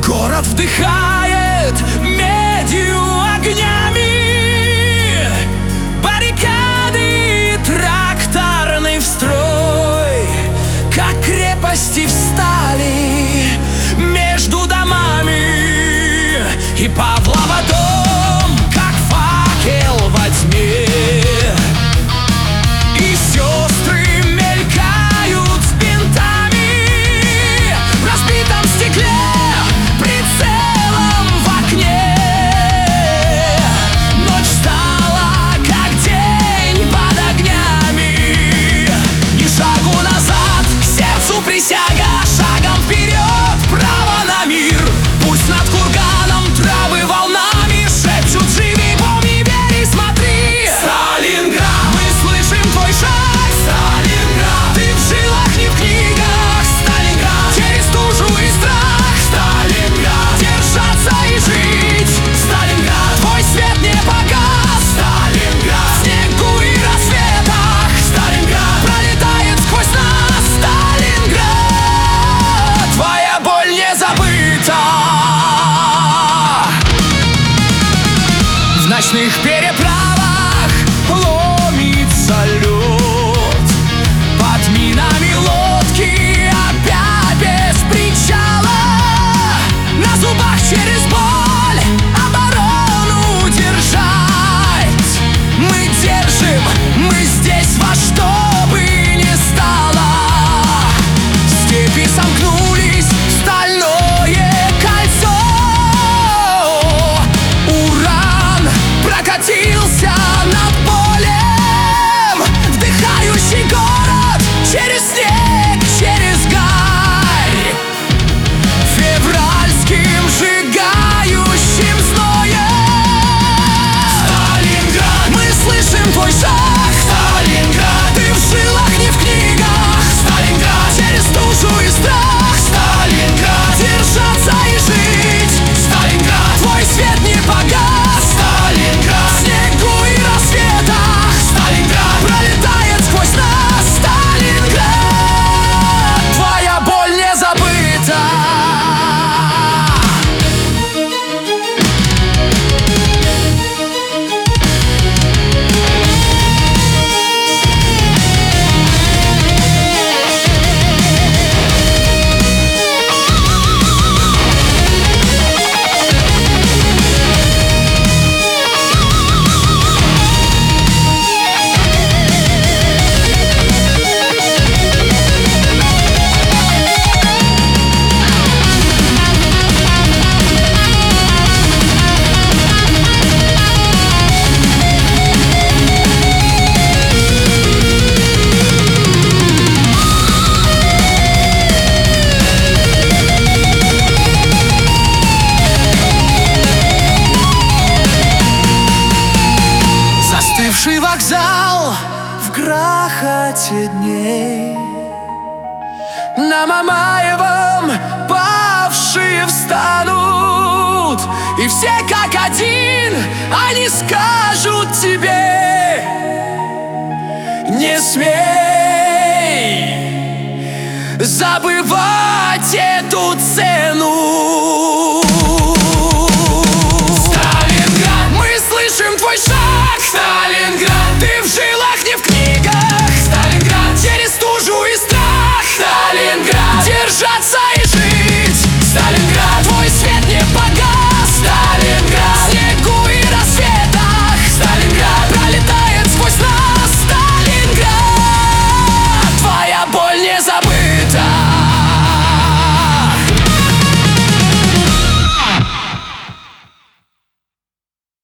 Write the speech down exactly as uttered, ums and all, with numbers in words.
Город вдыхает медью огнями, баррикады тракторный встрой, как крепости встали между домами, и Павлова дом, как факел во тьме, и сестры мелькают с бинтами в разбитом стекле, прицелом в окне. Ночь стала, как день под огнями. Ни шагу назад, сердцу присяга, шагом вперед, право на мир. Пусть над курганом травы волнами шепчут: живи, помни, верь и смотри. Сталинград, мы слышим твой шаг. Сталинград, ты в жилах, не в книгах. Сталинград, через тужу и страх. Сталинград, держаться и жить. Сталинград, твой свет не погас. Сталинград, в снегу и рассветах. Сталинград, пролетает сквозь нас. Сталинград, твоя боль не забыта. В ночных переправах ломится лед, под минами лодки опять без причала. На зубах через боль оборону держать. Мы держим, мы здесь во что бы ни стало. Степи сомкнулись в стальное кольцо. Уран прокатился над полем, вдыхающий город через снег, через гарь, февральским сжигающим зноем. Сталинград, мы слышим твой шаг. Сталинград, ты в жилах, не в книгах. Сталинград, через душу и страх. Сталинград, держаться и жить. Сталинград, твой свет не погас. Сталинград, в снегу и рассветах. Сталинград, пролетает сквозь нас. Сталинград, твоя боль не забыта. Застывший вокзал в грохоте дней, на Мамаевом павшие встанут, и все как один они скажут тебе: не смей забывать.